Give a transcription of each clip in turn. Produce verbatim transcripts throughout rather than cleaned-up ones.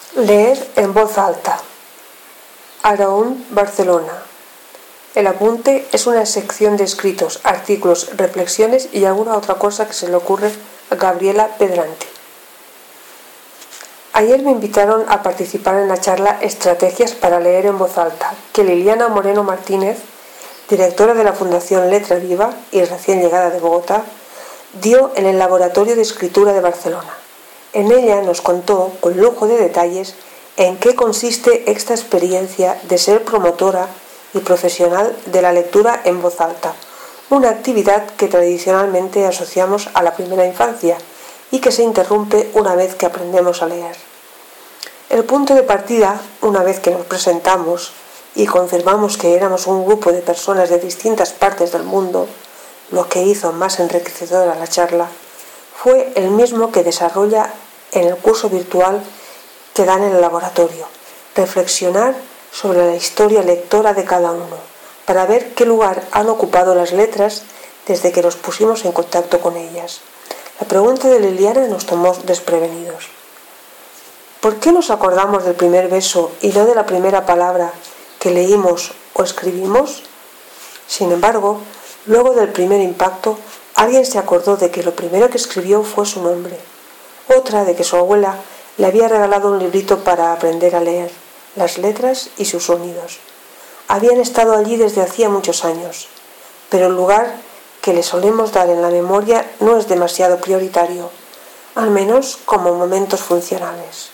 Leer en voz alta. Araúnd, Barcelona. El apunte es una sección de escritos, artículos, reflexiones y alguna otra cosa que se le ocurre a Gabriela Pedranti. Ayer me invitaron a participar en la charla Estrategias para leer en voz alta, que Liliana Moreno Martínez, directora de la Fundación Letra Viva y recién llegada de Bogotá, dio en el Laboratorio de Escritura de Barcelona. En ella nos contó, con lujo de detalles, en qué consiste esta experiencia de ser promotora y profesional de la lectura en voz alta, una actividad que tradicionalmente asociamos a la primera infancia y que se interrumpe una vez que aprendemos a leer. El punto de partida, una vez que nos presentamos y confirmamos que éramos un grupo de personas de distintas partes del mundo, lo que hizo más enriquecedora la charla, fue el mismo que desarrolla en el curso virtual que dan en el laboratorio: reflexionar sobre la historia lectora de cada uno, para ver qué lugar han ocupado las letras desde que nos pusimos en contacto con ellas. La pregunta de Liliana nos tomó desprevenidos. ¿Por qué nos acordamos del primer beso y no de la primera palabra que leímos o escribimos? Sin embargo, luego del primer impacto, alguien se acordó de que lo primero que escribió fue su nombre, otra de que su abuela le había regalado un librito para aprender a leer, las letras y sus sonidos. Habían estado allí desde hacía muchos años, pero el lugar que le solemos dar en la memoria no es demasiado prioritario, al menos como momentos funcionales.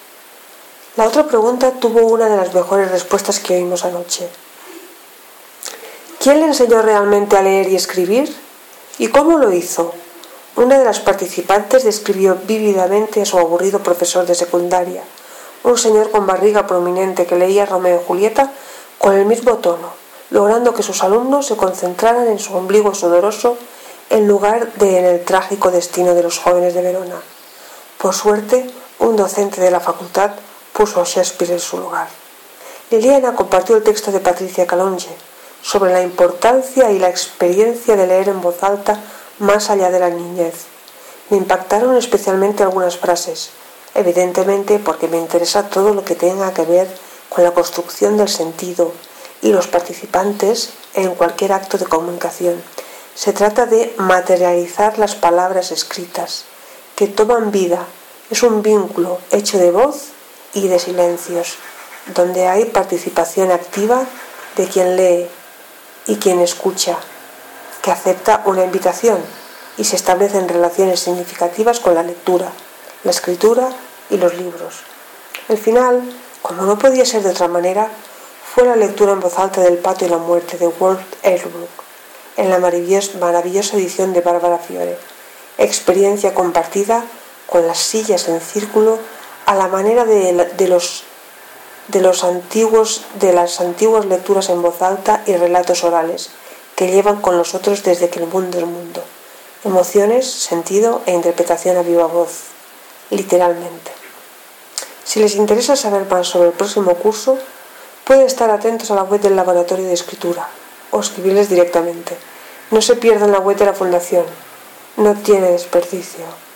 La otra pregunta tuvo una de las mejores respuestas que oímos anoche. ¿Quién le enseñó realmente a leer y escribir? ¿Y cómo lo hizo? Una de las participantes describió vívidamente a su aburrido profesor de secundaria, un señor con barriga prominente que leía Romeo y Julieta con el mismo tono, logrando que sus alumnos se concentraran en su ombligo sudoroso en lugar de en el trágico destino de los jóvenes de Verona. Por suerte, un docente de la facultad puso a Shakespeare en su lugar. Liliana compartió el texto de Patricia Calonge sobre la importancia y la experiencia de leer en voz alta más allá de la niñez. Me impactaron especialmente algunas frases, evidentemente porque me interesa todo lo que tenga que ver con la construcción del sentido y los participantes en cualquier acto de comunicación. Se trata de materializar las palabras escritas, que toman vida. Es un vínculo hecho de voz y de silencios, donde hay participación activa de quien lee y quien escucha, que acepta una invitación y se establecen relaciones significativas con la lectura, la escritura y los libros. El final, como no podía ser de otra manera, fue la lectura en voz alta del Pato y la muerte de Walt Ehrlich, en la maravillosa edición de Bárbara Fiore, experiencia compartida con las sillas en círculo a la manera de, de los de los antiguos de las antiguas lecturas en voz alta y relatos orales que llevan con nosotros desde que el mundo es mundo. Emociones, sentido e interpretación a viva voz, literalmente. Si les interesa saber más sobre el próximo curso, pueden estar atentos a la web del Laboratorio de Escritura o escribirles directamente. No se pierdan la web de la Fundación, no tiene desperdicio.